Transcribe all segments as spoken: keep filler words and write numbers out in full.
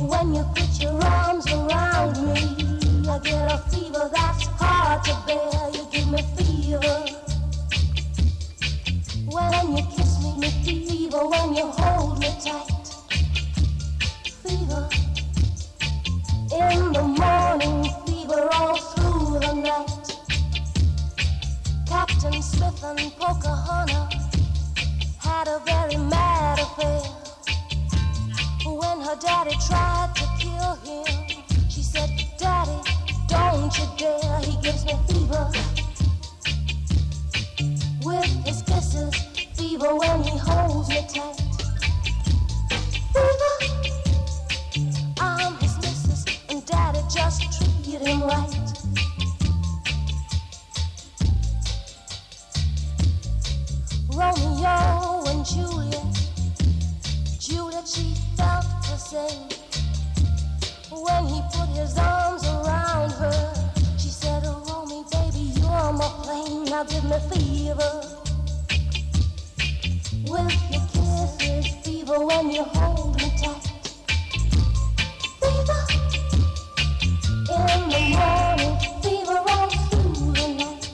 When you put your arms around me, I get a fever that's hard to bear. You give me fever. When you kiss me, me fever. When you hold me tight, fever. In the morning, fever all through the night. Captain Smith and Pocahontas had a very mad affair. When her daddy tried to kill him, she said, Daddy, don't you dare, he gives me fever. With his kisses, fever when he holds me tight. Fever, I'm his missus, and Daddy just treated him right. Romeo and Juliet, Juliet, she felt the same. When he put his arms around her, she said, oh, Romy, baby, you're my flame, now give me fever. With your kisses, fever, when you hold me tight. Fever, in the morning, fever all through the night.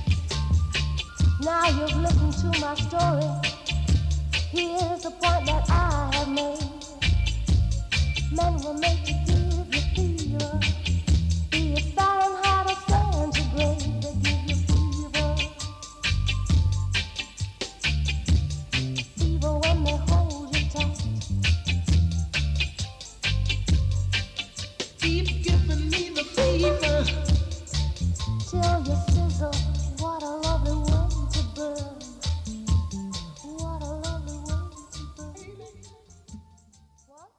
Now you've listened to my story. Here's the point that I have made. Men were made to give you fever. Be it Fahrenheit or centigrade, they give you fever. Fever when they hold you tight. Keep giving me the fever till you sizzle. What a lovely way to burn. What a lovely way to burn. What?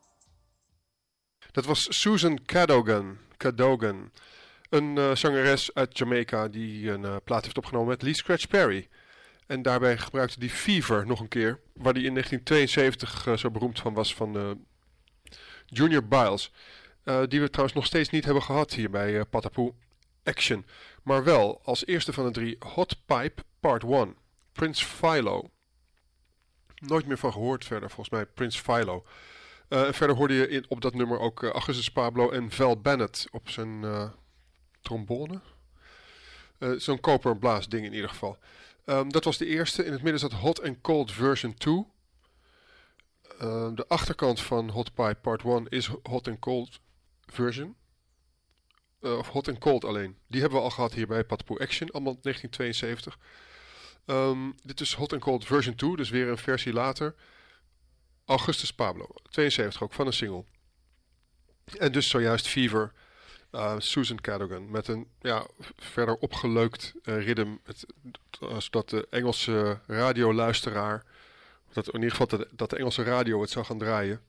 Dat was Susan Cadogan, Cadogan, een uh, zangeres uit Jamaica die een uh, plaat heeft opgenomen met Lee Scratch Perry. En daarbij gebruikte die Fever nog een keer, waar die in negentien tweeënzeventig uh, zo beroemd van was, van uh, Junior Byles. Uh, die we trouwens nog steeds niet hebben gehad hier bij uh, Patapoe Action. Maar wel als eerste van de drie Hot Pipe Part één, Prince Philo. Nooit meer van gehoord verder, volgens mij Prince Philo. Uh, en verder hoorde je in, op dat nummer ook uh, Augustus Pablo en Val Bennett op zijn uh, trombone. Uh, Zo'n koperblaasding in ieder geval. Um, dat was de eerste. In het midden zat Hot and Cold version twee. Uh, de achterkant van Hot Pipe Part één is Hot and Cold version. Uh, of Hot and Cold alleen. Die hebben we al gehad hier bij Patapoe Action, allemaal negentien tweeënzeventig. Um, dit is Hot and Cold version twee, dus weer een versie later. Augustus Pablo, tweeënzeventig ook, van een single. En dus zojuist Fever, uh, Susan Cadogan, met een ja, verder opgeleukt uh, ritme, het, zodat de Engelse radioluisteraar, dat in ieder geval dat, dat de Engelse radio het zou gaan draaien.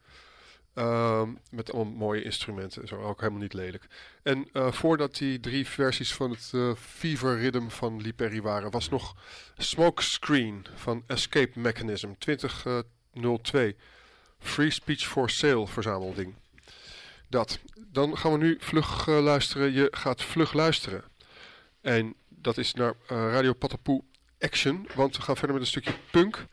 Uh, met allemaal mooie instrumenten, zo ook helemaal niet lelijk. En uh, voordat die drie versies van het uh, Fever Rhythm van Lee Perry waren, was nog Smokescreen van Escape Mechanism twintig nul twee. Free Speech for Sale verzamelding. Dat. Dan gaan we nu vlug uh, luisteren. Je gaat vlug luisteren. En dat is naar uh, Radio Patapoe Action, want we gaan verder met een stukje punk.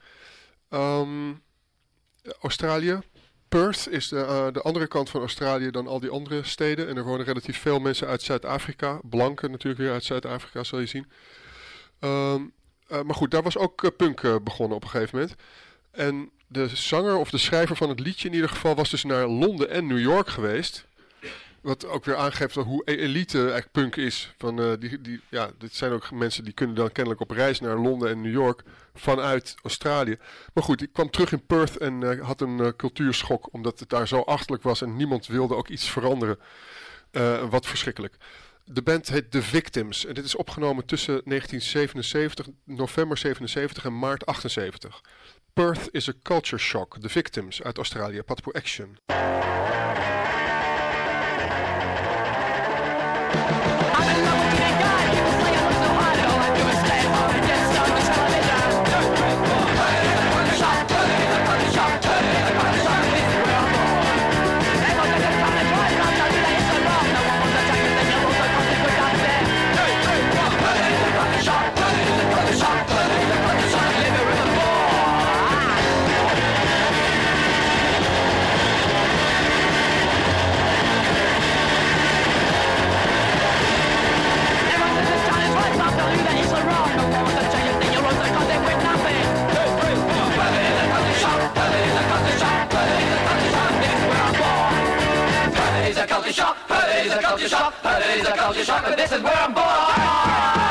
Um, Australië. Perth is de, uh, de andere kant van Australië dan al die andere steden. En er wonen relatief veel mensen uit Zuid-Afrika. Blanken natuurlijk weer uit Zuid-Afrika, zal je zien. Um, uh, maar goed, daar was ook uh, punk uh, begonnen op een gegeven moment. En de zanger of de schrijver van het liedje in ieder geval was dus naar Londen en New York geweest. Wat ook weer aangeeft hoe elite eigenlijk punk is. Van, uh, die, die, ja, dit zijn ook mensen die kunnen dan kennelijk op reis naar Londen en New York vanuit Australië. Maar goed, ik kwam terug in Perth en uh, had een uh, cultuurschok. Omdat het daar zo achterlijk was en niemand wilde ook iets veranderen. Uh, wat verschrikkelijk. De band heet The Victims. En dit is opgenomen tussen negentien zevenenzeventig, november zevenenzeventig en maart achtenzeventig. Perth is a culture shock. The Victims uit Australië. Patapoe Action. Shot, culture shock. It is a culture shock, but this is where I'm born.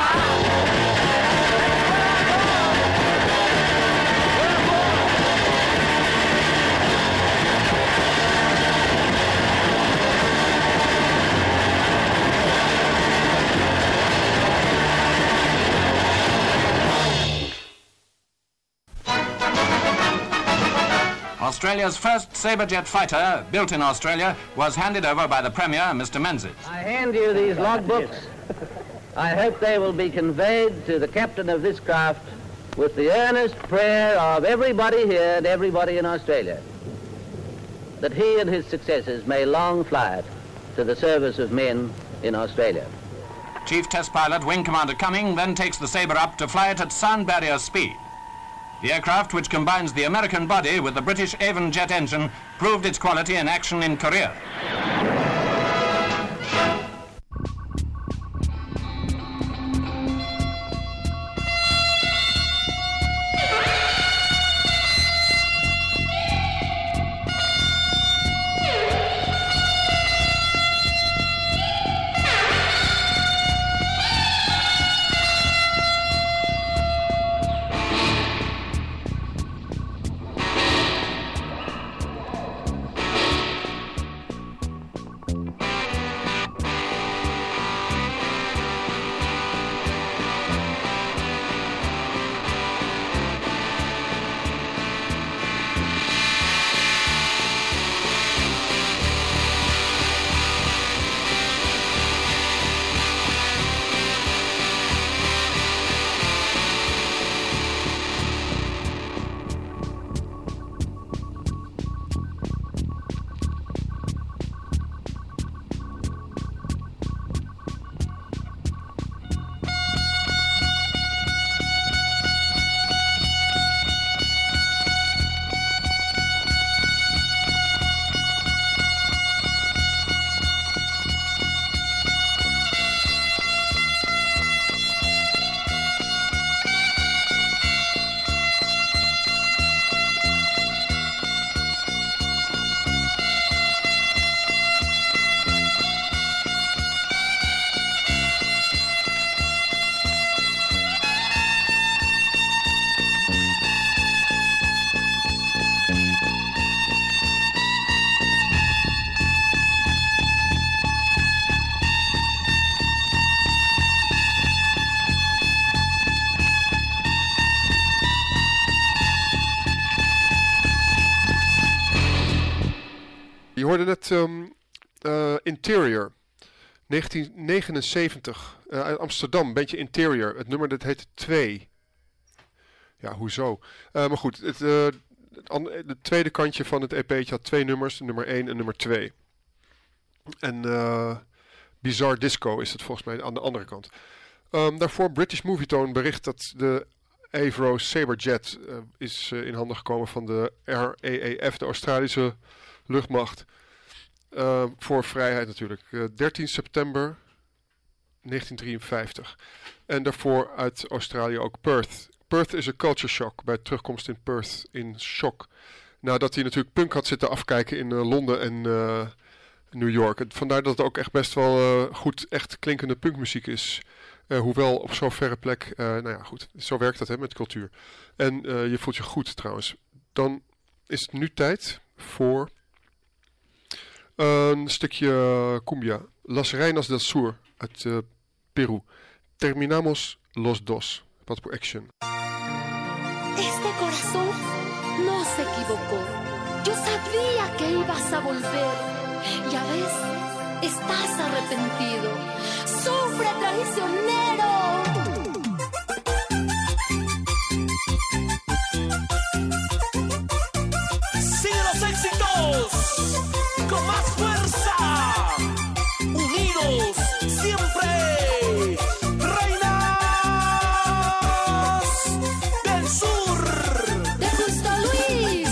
Australia's first Saberjet fighter, built in Australia, was handed over by the Premier, Mister Menzies. I hand you these logbooks. I hope they will be conveyed to the captain of this craft with the earnest prayer of everybody here and everybody in Australia, that he and his successors may long fly it to the service of men in Australia. Chief Test Pilot Wing Commander Cumming then takes the Sabre up to fly it at sound barrier speed. The aircraft, which combines the American body with the British Avon jet engine, proved its quality in action in Korea. Je hoorde net um, uh, Interior, negentien negenenzeventig, uh, uit Amsterdam, bandje Interior. Het nummer dat heet twee. Ja, hoezo? Uh, maar goed, het, uh, het, an- het tweede kantje van het E P'tje had twee nummers, nummer één en nummer twee. En uh, Bizarre Disco is het volgens mij aan de andere kant. Um, daarvoor British Movietone bericht dat de Avro Saberjet uh, is uh, in handen gekomen van de R A A F, de Australische luchtmacht. Uh, voor vrijheid natuurlijk. Uh, dertien september negentien drieënvijftig. En daarvoor uit Australië ook Perth. Perth is een culture shock bij terugkomst in Perth in shock. Nadat hij natuurlijk punk had zitten afkijken in uh, Londen en uh, New York. En vandaar dat het ook echt best wel uh, goed echt klinkende punkmuziek is. Uh, hoewel op zo'n verre plek, uh, nou ja goed, zo werkt dat hè, met cultuur. En uh, je voelt je goed trouwens. Dan is het nu tijd voor een stukje cumbia. Las Reinas del Sur uit uh, Peru. Terminamos los dos. Wat voor action. Este corazón no se equivocó. Yo sabía que ibas a volver. Ya ves, estás arrepentido. ¡Sufre, traicionero! ¡Sigue los éxitos! ¡Con más fuerza! ¡Unidos siempre! ¡Reinas del Sur! ¡De Justo Luis!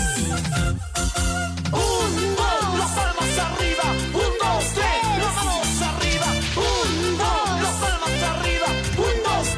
Un, dos, las palmas arriba. Un, dos, tres, las manos arriba. Un, dos, las palmas arriba. Un, dos,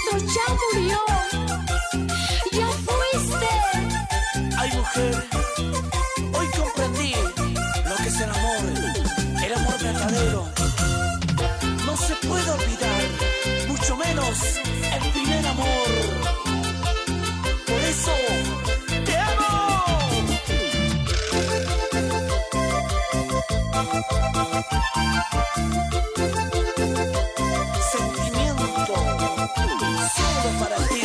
nuestro ya murió. Ya fuiste. Ay, mujer, hoy comprendí lo que es el amor, el amor verdadero. No se puede olvidar, mucho menos el primer amor. Por eso, te amo. Sentimiento, solo para ti.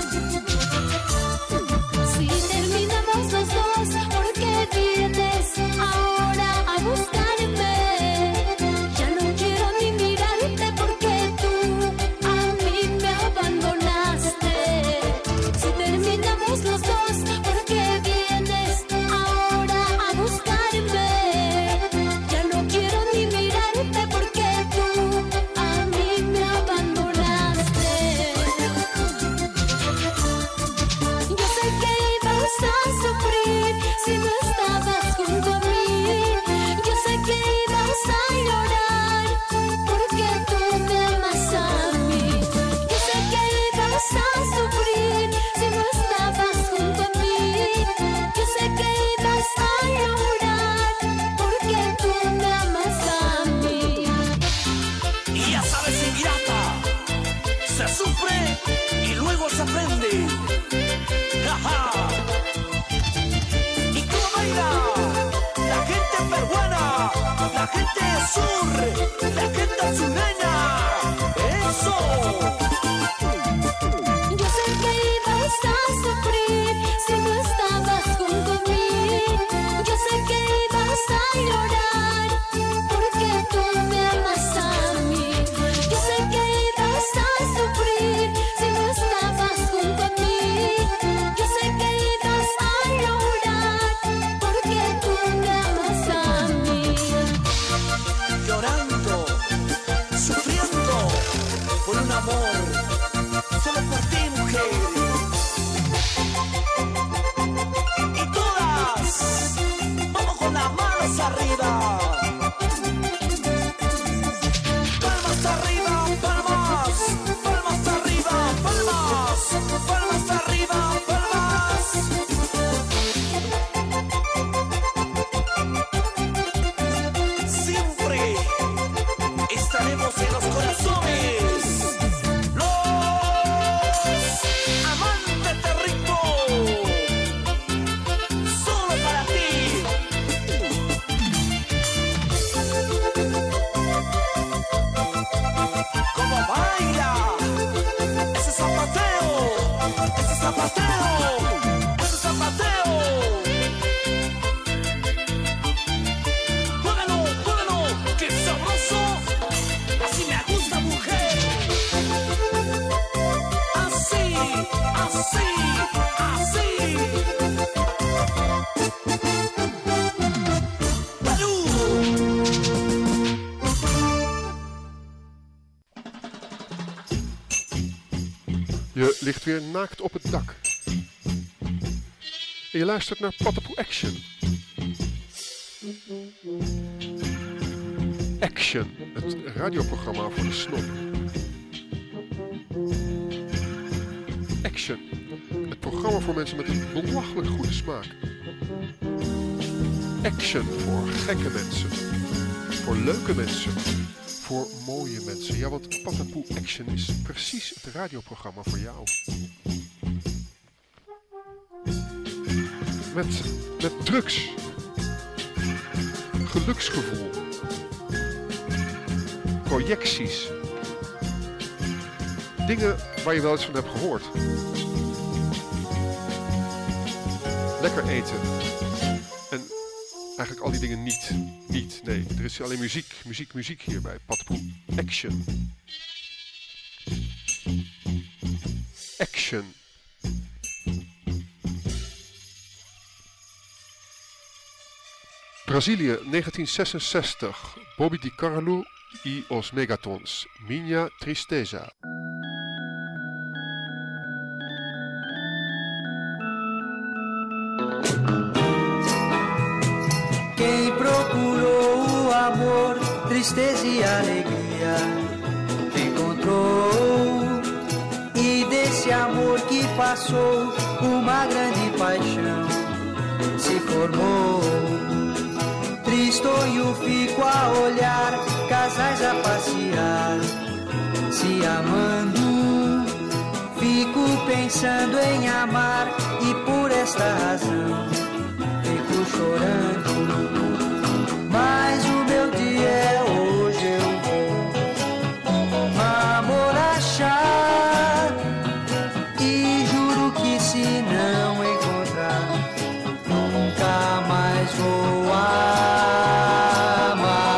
Si terminamos los dos, ¿por qué vienes ahora a buscarme? Ya no quiero ni mirarte porque tú a mí me abandonaste. Si terminamos los dos, ¿por qué vienes ahora a buscarme? Ya no quiero ni mirarte porque tú a mí me abandonaste. Yo sé que ibas a sufrir si no estabas junto a mí. Yo sé que ibas a llorar porque tú me amas a mí. Yo sé que ibas a sufrir si no estabas junto a mí. Yo sé que ibas a llorar porque tú me amas a mí. Y ya sabes, ingrata, se sufre y luego se aprende. ¡Jaja! ¿Y cómo baila? La gente peruana, la gente del sur, la gente azuleña. ¡Eso! Yo sé que ibas a sufrir si no estabas junto a mí. Yo sé que ibas a llorar porque tú me amas a mí. Yo sé que ibas a sufrir si no estabas junto a mí. Yo sé que ibas a llorar porque tú me amas a mí. Llorando, sufriendo por un amor, solo por ti, mujer. Y todas, vamos con las manos arriba. Palmas arriba, palmas, palmas arriba, palmas, palmas arriba, palmas. Siempre estaremos en los corazones. Los amantes de ritmo. Solo para ti. Como baila. Ese zapateo. Ese zapateo. Ese zapateo. Juégalo, juégalo, qué sabroso. Así me gusta, mujer. Así, así, así. Balú. Je ligt weer naakt op het dak. En je luistert naar Patapoo Action. Action, het radioprogramma voor de snop. Action, het programma voor mensen met een belachelijk goede smaak. Action voor gekke mensen. Voor leuke mensen. Voor mooie mensen. Ja, want Patapoo Action is precies het radioprogramma voor jou. Met, met drugs. Geluksgevoel. Projecties. Dingen waar je wel eens van hebt gehoord. Lekker eten. En eigenlijk al die dingen niet. Niet, nee. Er is alleen muziek, muziek, muziek hier bij Patapoo Action. Action. Brazilië, negentien zesenzestig. Bobby Di Carlo y os Megatons. Minha Tristeza. Quem procurou o amor, tristeza e alegria, encontrou e esse amor que passou, uma grande paixão se formou. Tristonho fico a olhar, casais a passear, se amando. Fico pensando em amar e por esta razão fico chorando. Mas o meu dia é hoje, eu vou amor achar e juro que se não encontrar nunca mais vou amar.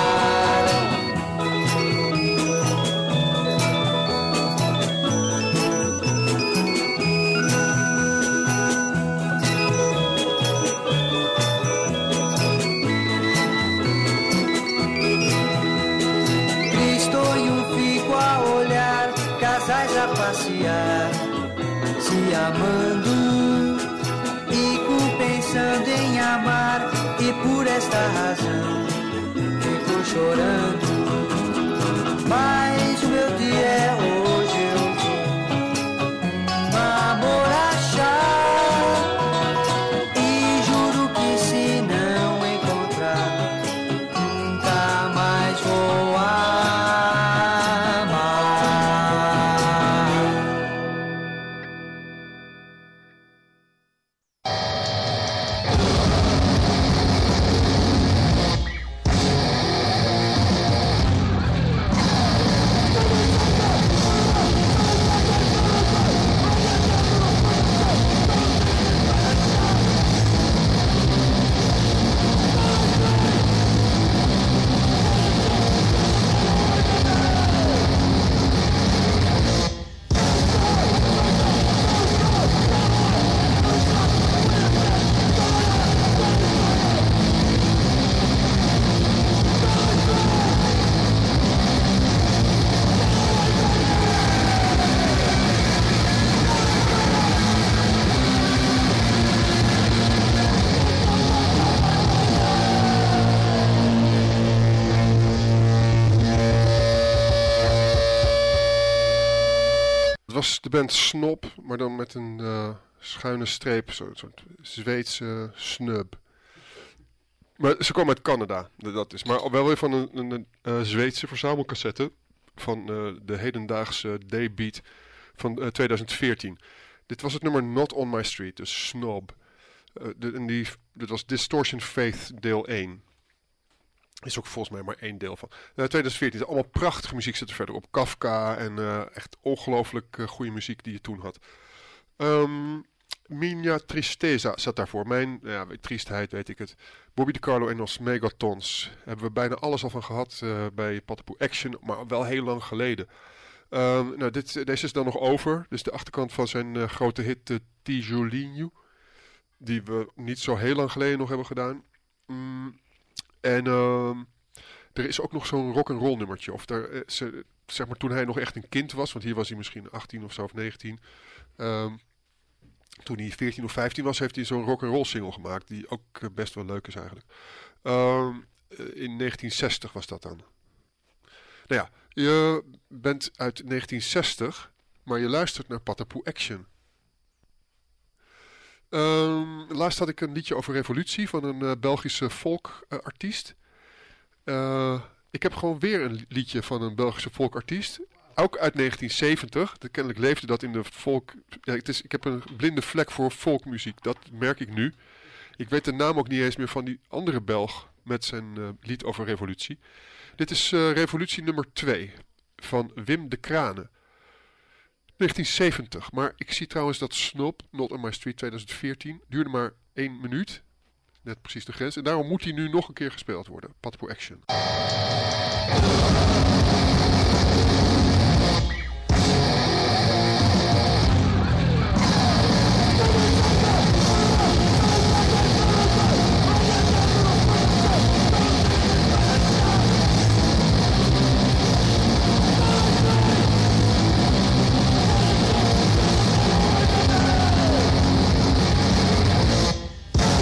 Tristonho fico a olhar, casais a passear, se amando, fico pensando em amar e por esta razão fico chorando. Mas o meu dia é hoje, eu vou amor achar e juro que se não encontrar nunca mais vou amar. Het was de band Snob, maar dan met een uh, schuine streep, zo'n soort Zweedse snub. Maar ze kwam uit Canada, dat is. Maar wel weer van een, een, een uh, Zweedse verzamelcassette van uh, de hedendaagse Daybeat van uh, twintig veertien. Dit was het nummer Not On My Street, dus Snob. Uh, de, en die, dit was Distortion Faith deel één. Is ook volgens mij maar één deel van. Uh, twintig veertien, allemaal prachtige muziek zit er verder op. Kafka en uh, echt ongelooflijk uh, goede muziek die je toen had. Um, Minha Tristeza zat daarvoor. Mijn ja, triestheid, weet ik het. Bobby DiCarlo en Los Megatons. Hebben we bijna alles al van gehad uh, bij Patapoe Action, maar wel heel lang geleden. Um, nou, dit, deze is dan nog over. Dus de achterkant van zijn uh, grote hit uh, Tijolinho. Die we niet zo heel lang geleden nog hebben gedaan. Mm, en uh, er is ook nog zo'n rock'n'roll nummertje. Of daar, uh, ze, zeg maar toen hij nog echt een kind was. Want hier was hij misschien achttien of zo of negentien. Um, toen hij veertien of vijftien was, heeft hij zo'n rock'n'roll single gemaakt. Die ook uh, best wel leuk is eigenlijk. Um, uh, in negentien zestig was dat dan. Nou ja, je bent uit negentien zestig, maar je luistert naar Patapoe Action. Um, laatst had ik een liedje over revolutie van een uh, Belgische folkartiest. Uh, uh, ik heb gewoon weer een liedje van een Belgische folkartiest. Ook uit negentien zeventig. De, kennelijk leefde dat in de folk... Ja, het is, ik heb een blinde vlek voor folkmuziek. Dat merk ik nu. Ik weet de naam ook niet eens meer van die andere Belg met zijn uh, lied over revolutie. Dit is uh, revolutie nummer twee van Wim de Kranen. negentien zeventig. Maar ik zie trouwens dat Snob, Not On My Street twintig veertien, duurde maar één minuut. Net precies de grens. En daarom moet hij nu nog een keer gespeeld worden. Patapoe Action.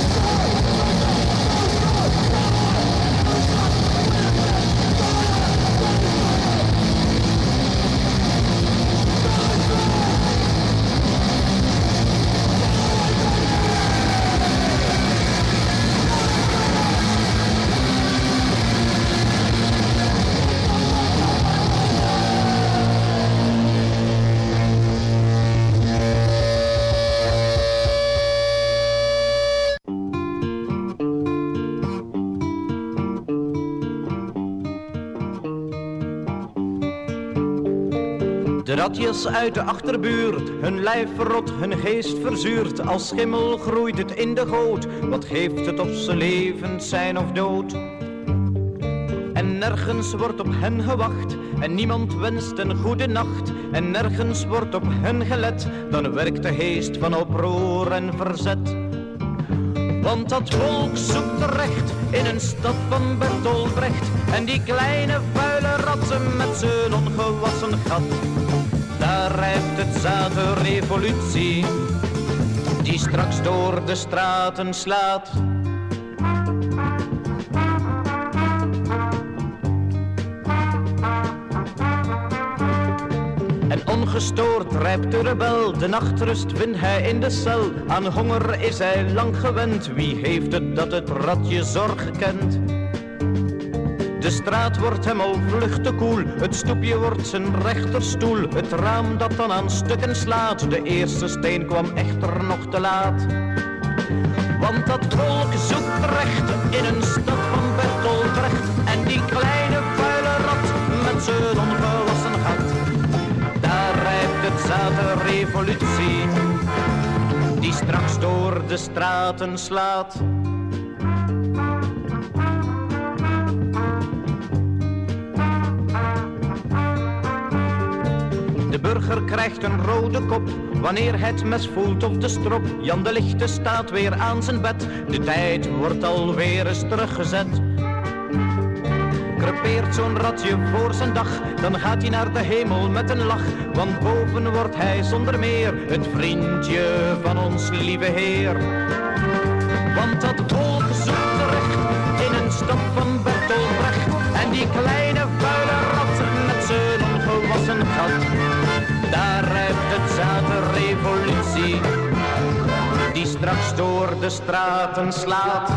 We'll be right back. ratjes uit de achterbuurt, hun lijf verrot, hun geest verzuurt. Als schimmel groeit het in de goot, wat geeft het of ze levend zijn of dood? En nergens wordt op hen gewacht, en niemand wenst een goede nacht. En nergens wordt op hen gelet, dan werkt de geest van oproer en verzet. Want dat volk zoekt recht in een stad van Bertolt Brecht. En die kleine vuile ratten met zijn ongewassen gat. Daar rijpt het zaad de revolutie, die straks door de straten slaat. Ongestoord rijpt de rebel, de nachtrust vindt hij in de cel. Aan honger is hij lang gewend, wie heeft het dat het ratje zorg kent? De straat wordt hem al vlug te koel, het stoepje wordt zijn rechterstoel. Het raam dat dan aan stukken slaat, de eerste steen kwam echter nog te laat. Want dat volk zoekt recht in een stad van Bertolt Brecht. En die kleine vuile rat met zijn ongewassen gat. Het zaad de revolutie, die straks door de straten slaat. De burger krijgt een rode kop, wanneer hij het mes voelt of de strop. Jan de Lichte staat weer aan zijn bed, de tijd wordt alweer eens teruggezet. Krepeert zo'n ratje voor zijn dag, dan gaat hij naar de hemel met een lach. Want boven wordt hij zonder meer het vriendje van ons lieve Heer. Want dat volk zoekt terecht in een stad van Bertolt Brecht. En die kleine vuile rat met zijn ongewassen gat. Daar rijpt het zaad de revolutie, die straks door de straten slaat.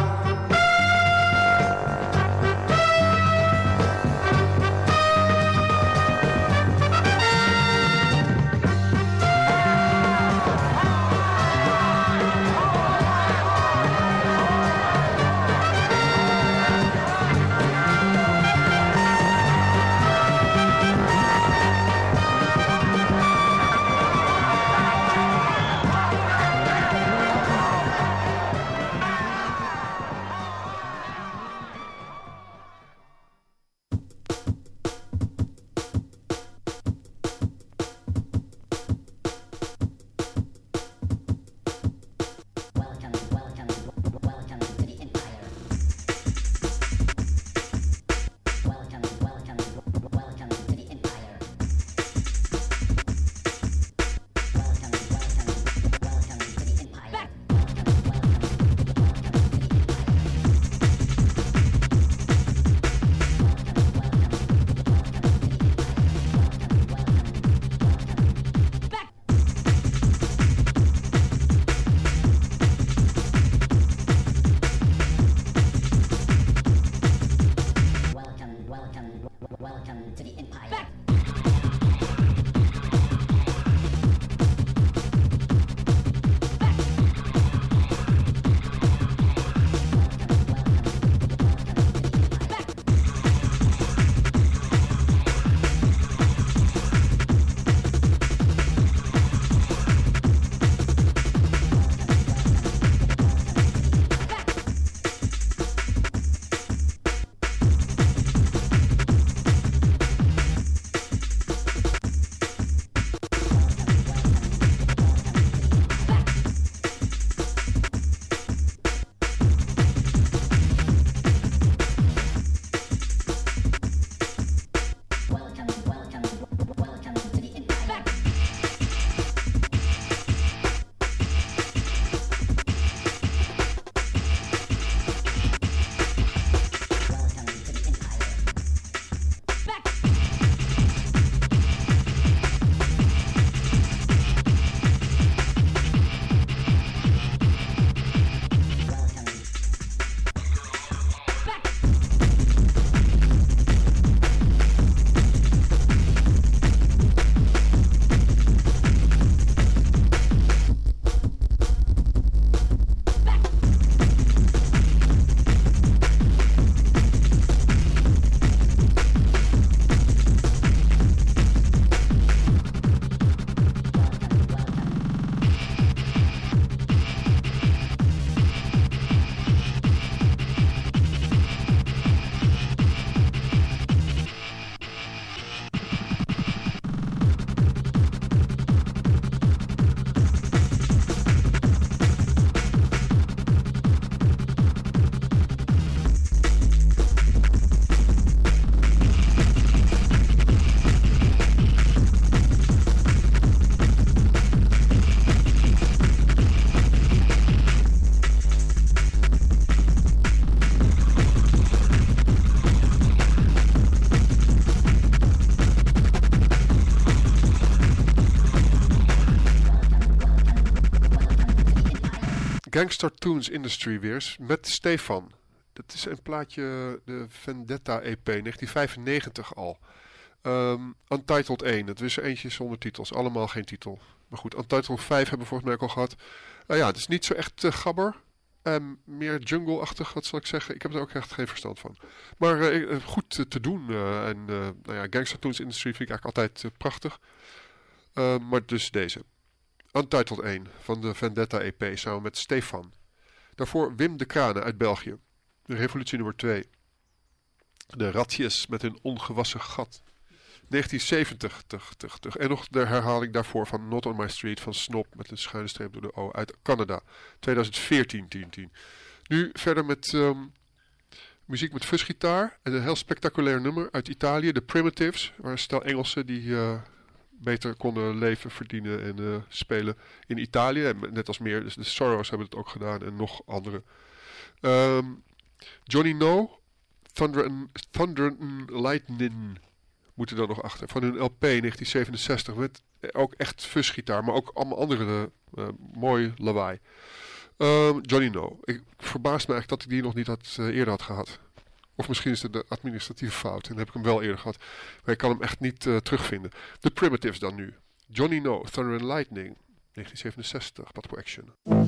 Gangster Tunes Industry weer eens met Stefan. Dat is een plaatje, de Vendetta E P, negentien vijfennegentig al. Um, Untitled één, dat is er eentje zonder titels. Allemaal geen titel. Maar goed, Untitled vijf hebben we volgens mij ook al gehad. Uh, ja, het is niet zo echt uh, gabber. Um, meer jungle-achtig, wat zal ik zeggen. Ik heb er ook echt geen verstand van. Maar uh, goed uh, te doen. Uh, en uh, nou ja, Gangster Tunes Industry vind ik eigenlijk altijd uh, prachtig. Uh, maar dus deze. Untitled één van de Vendetta E P samen met Stefan. Daarvoor Wim de Kranen uit België. De Revolutie nummer twee. De Ratjes met hun ongewassen gat. negentien zeventig. Tug, tug, tug. En nog de herhaling daarvoor van Not on My Street van Snop met een schuine streep door de O uit Canada. twintig veertien, tien tien. Nu verder met um, muziek met fuzgitaar. En een heel spectaculair nummer uit Italië. De Primitives. Waar een stel Engelsen die uh, beter konden leven, verdienen en uh, spelen in Italië. En net als meer, dus de Sorrows hebben het ook gedaan en nog andere. Um, Johnny No, Thunder and, Thunder and Lightning moeten er nog achter. Van hun L P negentien zevenenzestig met ook echt fuzgitaar, maar ook allemaal andere uh, mooi lawaai. Um, Johnny No. Ik verbaas me eigenlijk dat ik die nog niet had, uh, eerder had gehad. Of misschien is het de administratieve fout en dan heb ik hem wel eerder gehad. Maar ik kan hem echt niet uh, terugvinden. The Primitives dan nu. Johnny No, Thunder and Lightning, negentien zevenenzestig, Patpo Action.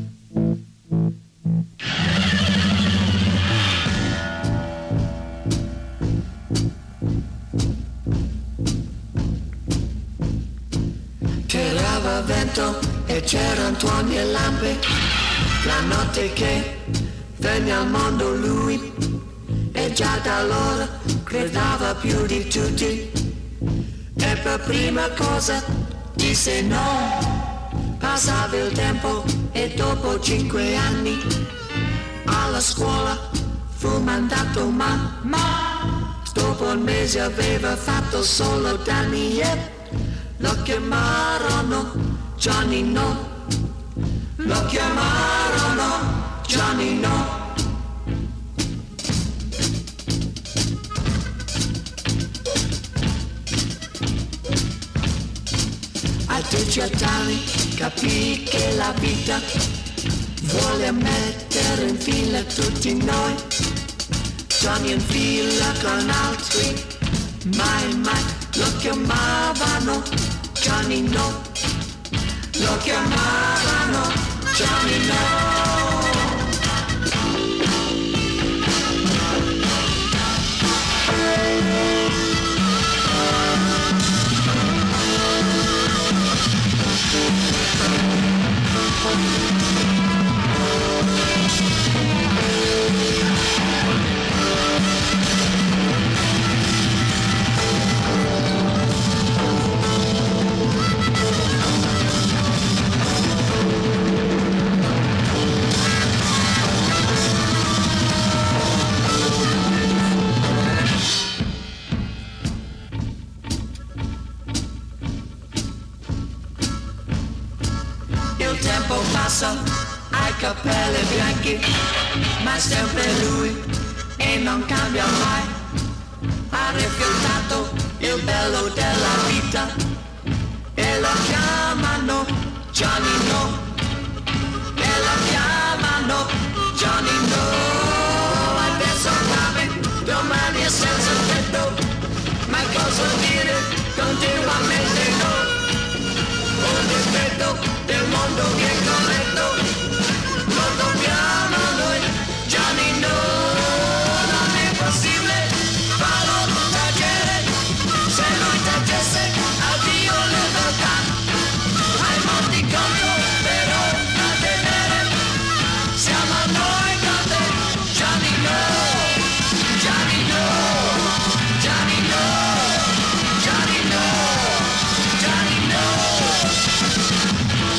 Tirava vento e c'erano tuoni e lampe, la notte che venne al mondo lui, e già da allora credeva più di tutti, e per prima cosa disse no. Passava il tempo e dopo cinque anni alla scuola fu mandato, ma, ma dopo un mese aveva fatto solo danni e lo chiamarono Johnny No, lo chiamarono Johnny No. A diciotto anni capì che la vita vuole mettere in fila tutti noi, Johnny in fila con altri, mai mai lo chiamavano Johnny No, lo chiamavano Johnny No. Hai capelli bianchi, ma sempre lui e non cambia mai. Ha rifiutato il bello della vita e lo chiamano Johnny No, e lo chiamano Johnny No. Adesso capi, domani è senza tetto, ma cosa dire continuamente no? Un difetto del mondo che è corretto, lo dobbiamo a noi, Johnny No. Non è possibile farlo tacere, se lui tacesse addio libertà. Ai morti contro però da tenere, siamo a noi con te, Johnny No, Johnny No, Johnny No, Johnny No, Johnny No.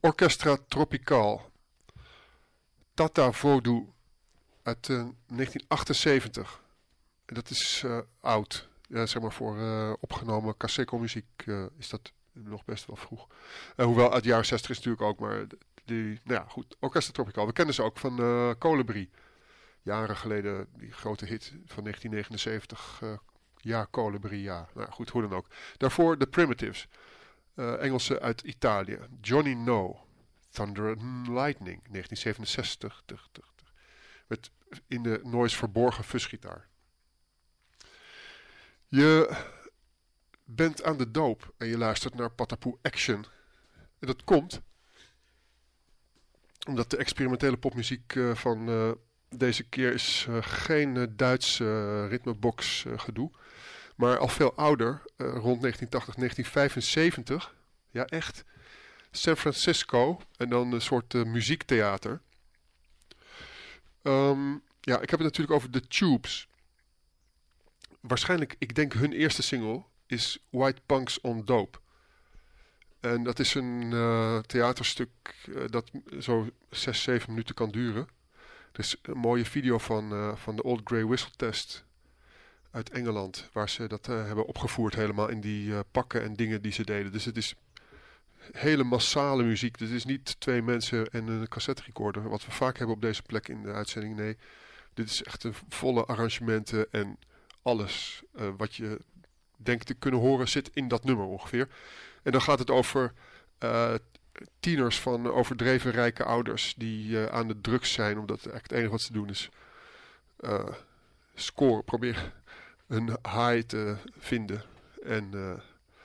Orchestra Tropical. Tata Vodou uit uh, negentien achtenzeventig. En dat is uh, oud. Ja, zeg maar voor uh, opgenomen Caseco-muziek uh, is dat nog best wel vroeg. Uh, hoewel uit de jaren zestig is natuurlijk ook, maar die, nou ja, goed. Orchestra Tropical. We kennen ze ook van uh, Colibri. Jaren geleden, die grote hit van negentien negenenzeventig. Uh, ja, Colibri, ja. Nou goed, hoe dan ook. Daarvoor The Primitives. Uh, Engelsen uit Italië. Johnny No. Thunder and Lightning. negentien zevenenzestig. Met in de noise verborgen fusgitaar. Je bent aan de doop en je luistert naar Patapoe Action. En dat komt omdat de experimentele popmuziek uh, van uh, deze keer is uh, geen uh, Duitse uh, ritmebox uh, gedoe. Maar al veel ouder, uh, rond negentien tachtig, negentien vijfenzeventig. Ja, echt. San Francisco en dan een soort uh, muziektheater. Um, ja, ik heb het natuurlijk over The Tubes. Waarschijnlijk, ik denk hun eerste single is White Punks on Dope. En dat is een uh, theaterstuk uh, dat zo zes, zeven minuten kan duren. Er is een mooie video van, uh, van de Old Grey Whistle Test uit Engeland. Waar ze dat uh, hebben opgevoerd helemaal in die uh, pakken en dingen die ze deden. Dus het is hele massale muziek. Het is niet twee mensen en een cassette recorder. Wat we vaak hebben op deze plek in de uitzending. Nee, dit is echt een volle arrangementen en alles uh, wat je denkt te kunnen horen zit in dat nummer ongeveer. En dan gaat het over uh, tieners van overdreven rijke ouders die uh, aan de drugs zijn. Omdat eigenlijk het enige wat ze doen is uh, scoren. Proberen een high te vinden. En uh,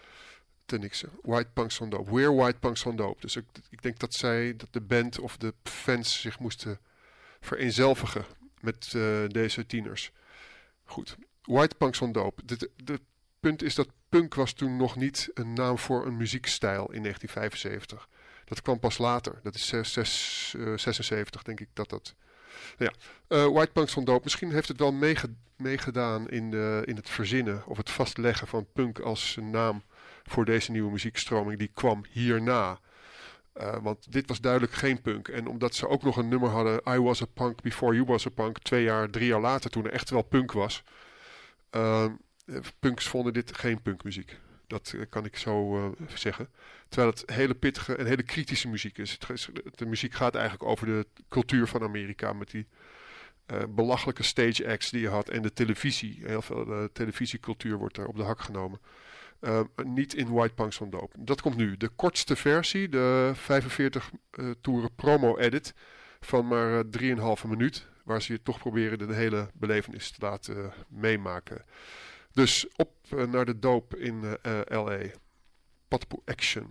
te niksen. White Punks on Dope. We're White Punks on Dope. Dus ik, ik denk dat zij, dat de band of de fans zich moesten vereenzelvigen met uh, deze tieners. Goed. White Punks on Dope. Het punt is dat punk was toen nog niet een naam voor een muziekstijl in negentien vijfenzeventig. Dat kwam pas later. Dat is zes, zes, uh, zesenzeventig denk ik dat dat... Nou ja, uh, White Punks on Dope. Misschien heeft het wel meege, meegedaan in, de, in het verzinnen of het vastleggen van punk als een naam voor deze nieuwe muziekstroming. Die kwam hierna. Uh, want dit was duidelijk geen punk. En omdat ze ook nog een nummer hadden, I Was a Punk Before You Was a Punk, twee jaar, drie jaar later, toen er echt wel punk was. Uh, punks vonden dit geen punkmuziek. Dat uh, kan ik zo uh, zeggen. Terwijl het hele pittige en hele kritische muziek is. Het, de muziek gaat eigenlijk over de cultuur van Amerika met die uh, belachelijke stage acts die je had en de televisie. Heel veel uh, televisiecultuur wordt daar op de hak genomen. Uh, niet in White Punks on Dope. Dat komt nu. De kortste versie, de vijfenveertig uh, toeren promo-edit van maar uh, drieënhalve minuut. Waar ze je toch proberen de hele belevenis te laten uh, meemaken. Dus op uh, naar de doop in uh, L A. Patapoe Action.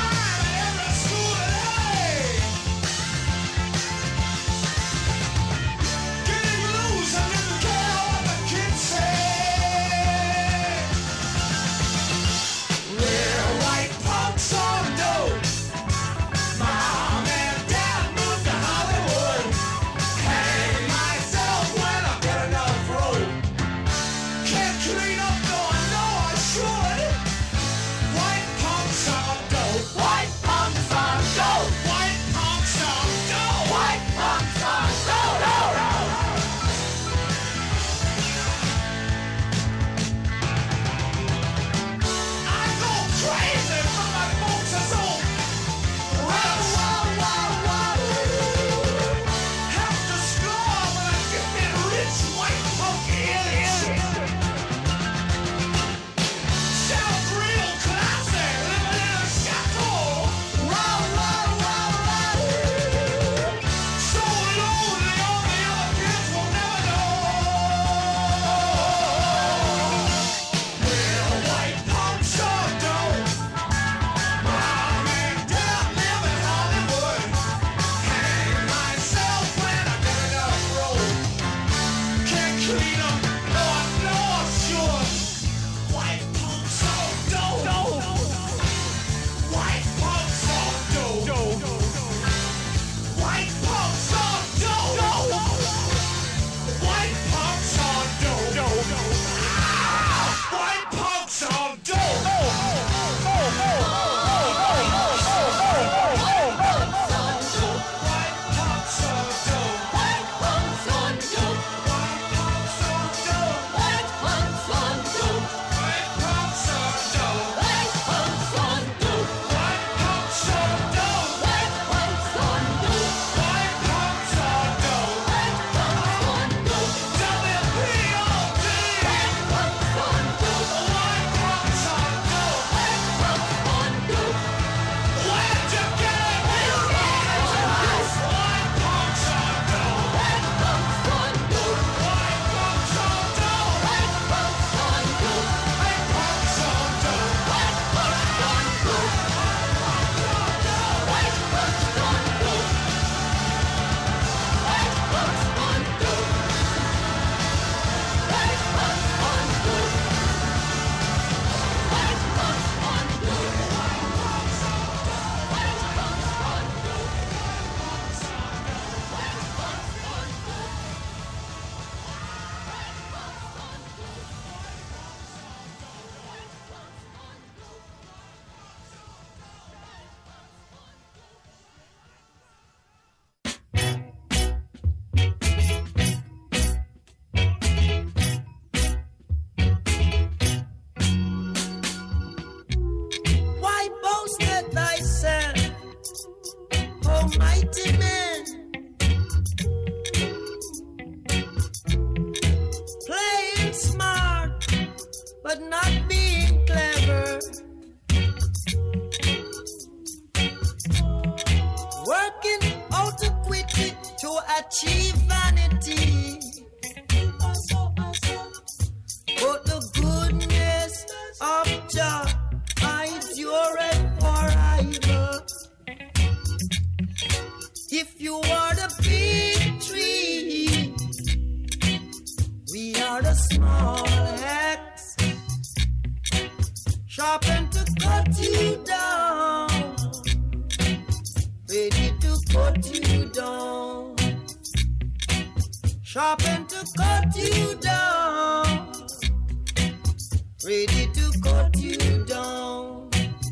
Wasting time at every school day. sharpened to cut you down, ready to cut you down.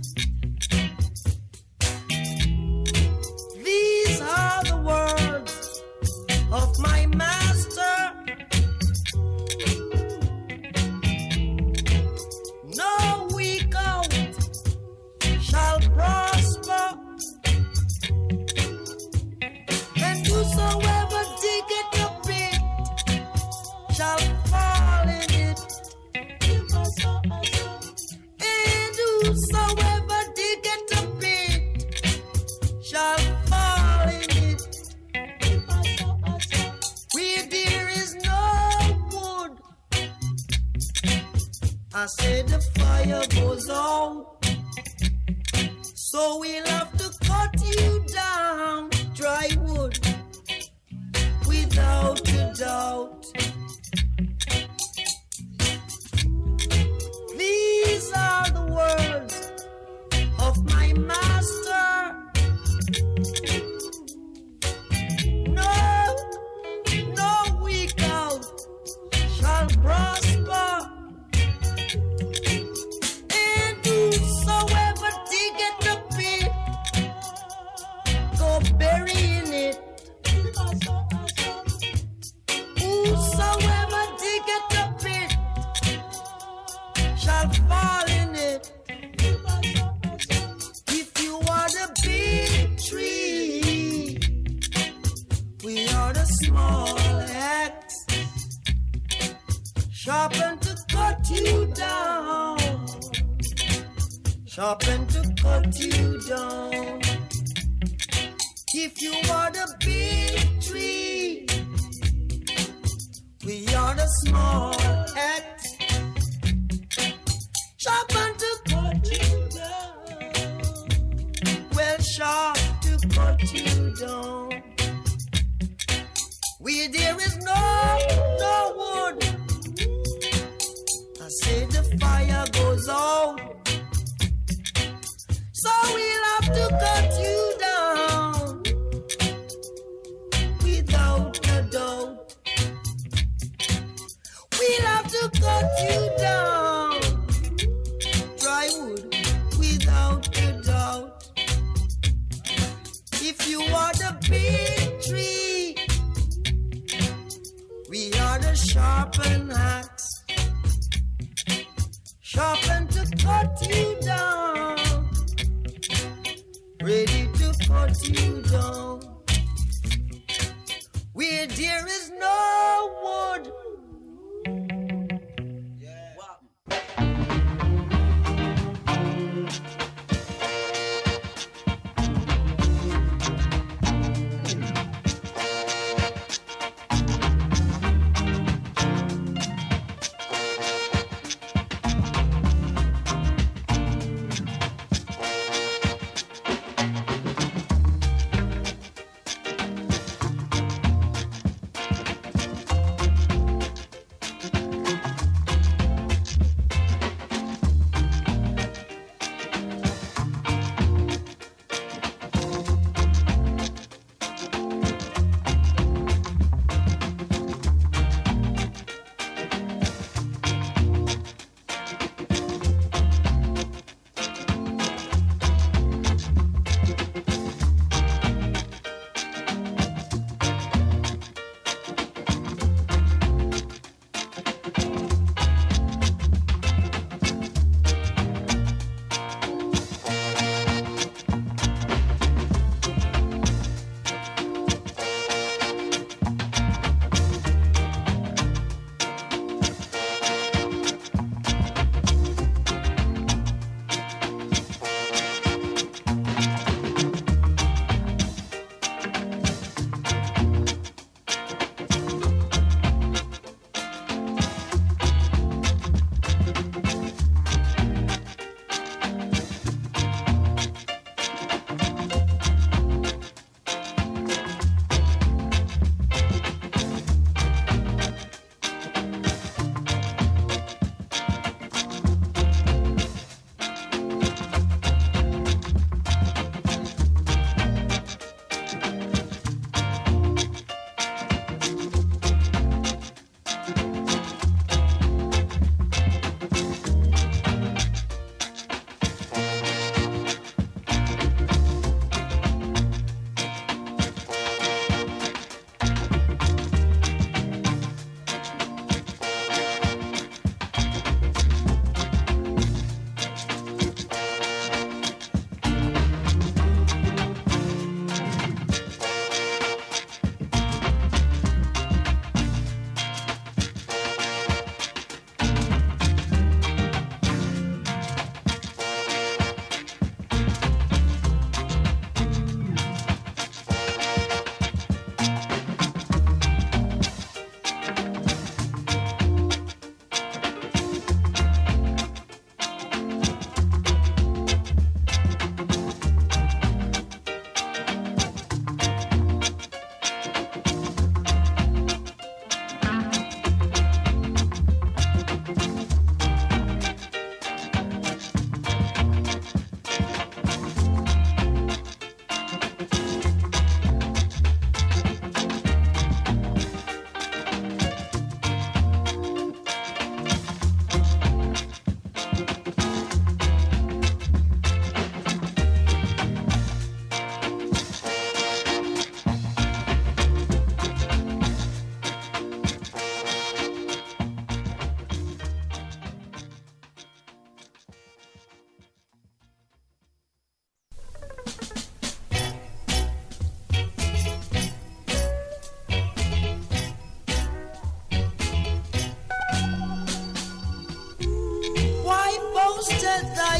These are the words of my master. No weak out shall prosper, and whosoever diggeth a pit shall fall in it, and whosoever diggeth a pit shall fall in it. Where there is no wood, I said the fire goes out. So we'll have to cut you down, dry wood, without a doubt. These are the words of my master. No, no weak out shall prosper, and whosoever diggeth the pit, go bury in it. Whosoever diggeth the pit shall fall in it. If you are the big tree, we are the small axe, sharpened to cut you down, sharpened to cut you down. If you are the big tree, we are the small axe, sharpened to cut you down. Well, sharp to cut you down. Where there is no, no wood, I say the fire goes out. So we'll have to cut you down, without a doubt. We'll have to cut you down, dry wood, without a doubt. If you are the big tree, we are the sharpened axe, sharpened to cut you down, ready to cut you down. Where there is no wood,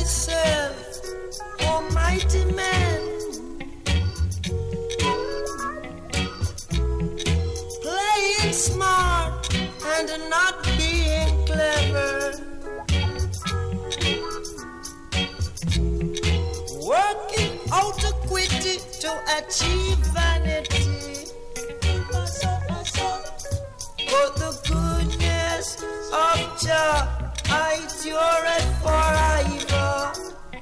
myself, oh mighty man, playing smart and not being clever, working out equity to achieve vanity. But the goodness of Jah, I endure it forever.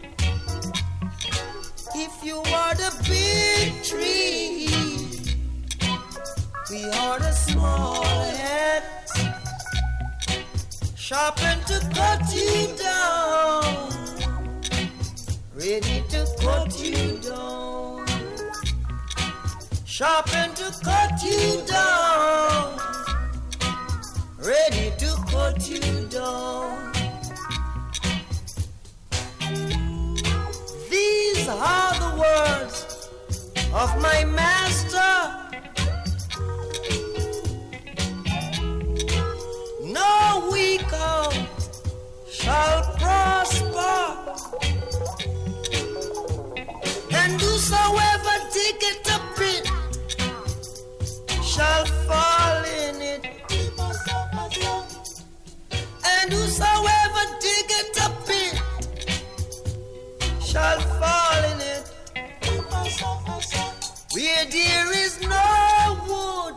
If you are the big tree, we are the small head, sharpened to cut you down, ready to cut you down, sharpened to cut you down, ready to cut you down. These are the words of my master. No weak out shall prosper, and whosoever diggeth a pit shall fall in it. And whosoever diggeth a pit shall fall in it. Where there is no wood,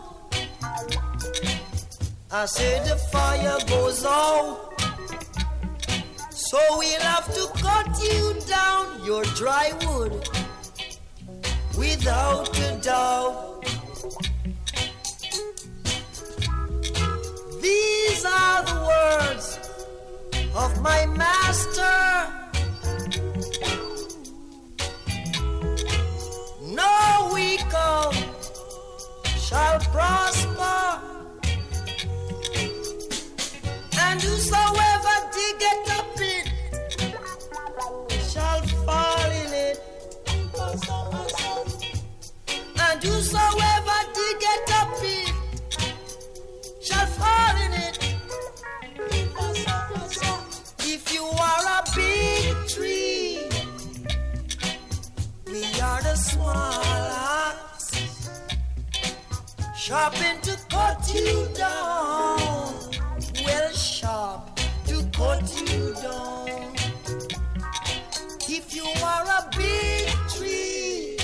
I say the fire goes out. So we'll have to cut you down, your dry wood, without a doubt. These are the words of my master. No weak out shall prosper, and whosoever diggeth a pit shall fall in it, and whosoever diggeth a pit shall fall in it. If you are a big tree, we are the small axe, sharpened to cut you down, well sharp to cut you down. If you are a big tree,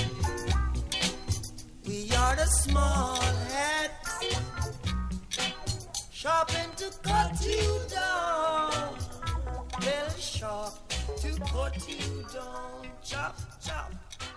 we are the small axe, sharpened to cut you down, well sharp to cut you down. Chop, chop.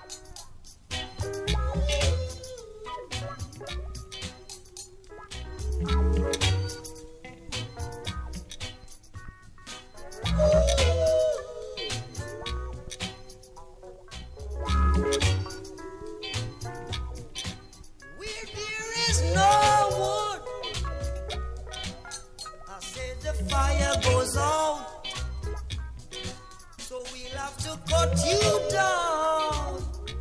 Where there is no wood, I said the fire goes out. So we'll have to cut you down,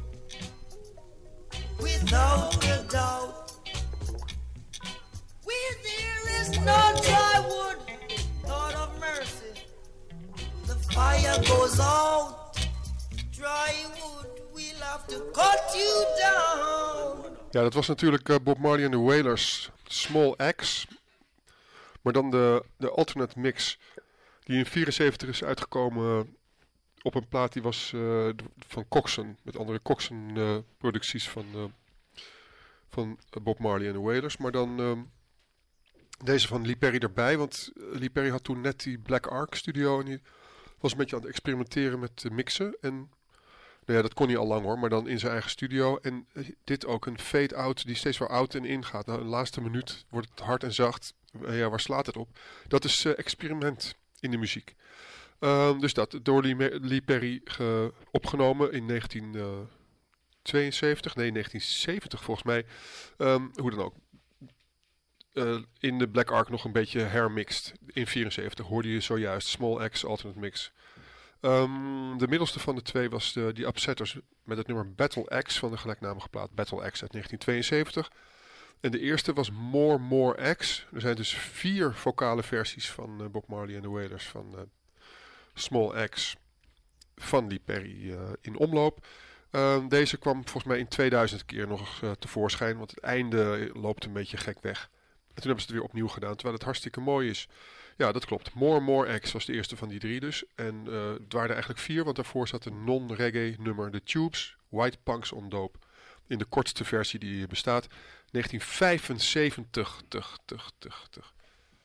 without a doubt. Where there is no dry wood, Lord of mercy, the fire goes out. Dry wood, we'll have to cut you down. Ja, dat was natuurlijk uh, Bob Marley en de Wailers, Small Axe. Maar dan de, de alternate mix, die in vierenzeventig is uitgekomen op een plaat die was uh, van Coxsone. Met andere Coxsone uh, producties van, uh, van Bob Marley en de Wailers. Maar dan uh, deze van Lee Perry erbij. Want Lee Perry had toen net die Black Ark studio. En die was een beetje aan het experimenteren met uh, mixen. En nou ja, dat kon hij al lang hoor. Maar dan in zijn eigen studio. En uh, dit ook een fade-out die steeds weer out en in gaat. Nou, de laatste minuut wordt het hard en zacht. Uh, ja, waar slaat het op? Dat is uh, experiment in de muziek. Uh, dus dat, door Lee, Lee Perry ge, opgenomen in negentien tweeënzeventig, nee negentien zeventig volgens mij. Um, hoe dan ook. Uh, in de Black Ark nog een beetje hermixed. In vierenzeventig hoorde je zojuist Small Axe Alternate Mix. Um, de middelste van de twee was de, die Upsetters met het nummer Battle Axe van de gelijknamige plaat Battle Axe uit negentien tweeënzeventig. En de eerste was More More Axe. Er zijn dus vier vocale versies van uh, Bob Marley en de Wailers van uh, Small Axe. van Lee Perry uh, in omloop. Uh, deze kwam volgens mij in tweeduizend keer nog uh, tevoorschijn, want het einde loopt een beetje gek weg. En toen hebben ze het weer opnieuw gedaan, terwijl het hartstikke mooi is. Ja, dat klopt. More More X was de eerste van die drie dus. En uh, het waren er eigenlijk vier, want daarvoor zat een non-reggae nummer, The Tubes, White Punks on Dope. In de kortste versie die bestaat. negentien vijfenzeventig. Tug, tug, tug, tug.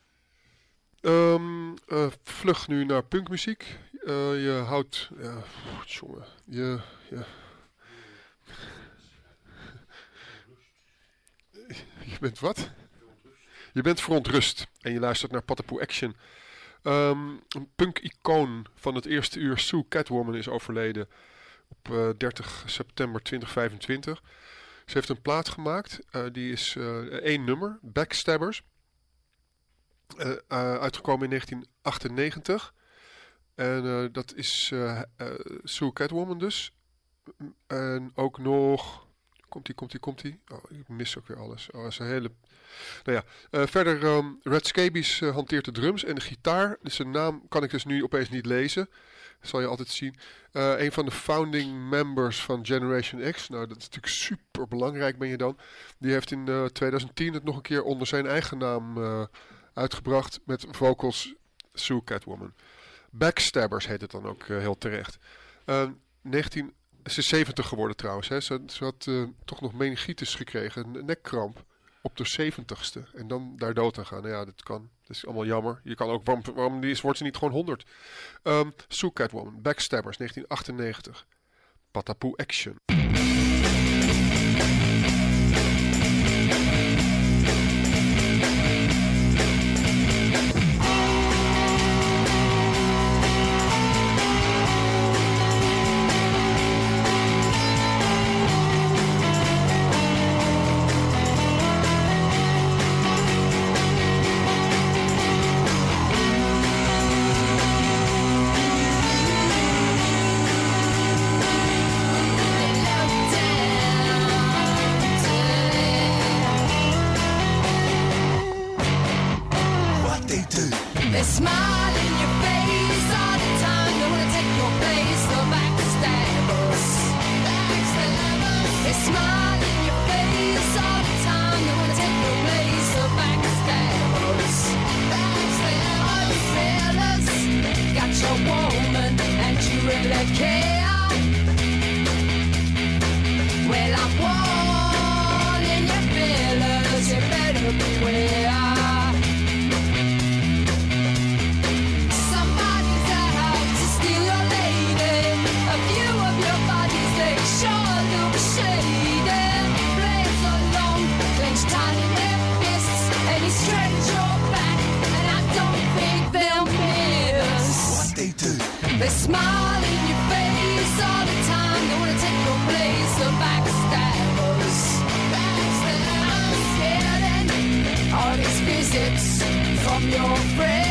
Um, uh, vlug nu naar punkmuziek. Uh, je houdt... Ja, jongen. Je... Ja. Je bent wat? Je bent verontrust. En je luistert naar Patapoo Action. Um, een punk-icoon van het eerste uur, Sue Catwoman, is overleden op uh, dertig september tweeduizend vijfentwintig. Ze heeft een plaat gemaakt. Uh, die is uh, één nummer. Backstabbers. Uh, uh, uitgekomen in negentien achtennegentig. En uh, dat is uh, uh, Sue Catwoman dus. En ook nog... Komt-ie, komt-ie, komt-ie. Oh, ik mis ook weer alles. Oh, dat is een hele... Nou ja, uh, verder um, Red Scabies uh, hanteert de drums en de gitaar. Dus zijn naam kan ik dus nu opeens niet lezen. Dat zal je altijd zien. Uh, een van de founding members van Generation X. Nou, dat is natuurlijk super belangrijk, ben je dan. Die heeft in uh, tweeduizend tien het nog een keer onder zijn eigen naam uh, uitgebracht. Met vocals Sue Catwoman. Backstabbers heet het dan ook uh, heel terecht. Uh, negentien... Ze is zeventig geworden trouwens. Hè. Ze, ze had uh, toch nog meningitis gekregen. Een nekkramp. Op de zeventigste. En dan daar dood aan gaan. Nou ja, dat kan. Dat is allemaal jammer. Je kan ook, waarom, waarom is, wordt ze niet gewoon honderd? Um, Sue Catwoman. Backstabbers. negentien achtennegentig. Patapoo Action. They smile in your face all the time. They wanna take your place, the backstabbers. They smile in your face all the time. They wanna take your place, the backstabbers. All you fellas got your woman and you really care. Well, I'm warning you fellas, you better beware. They smile in your face all the time. They wanna take your place, the backstabbers. I'm scared and all these visits from your friends.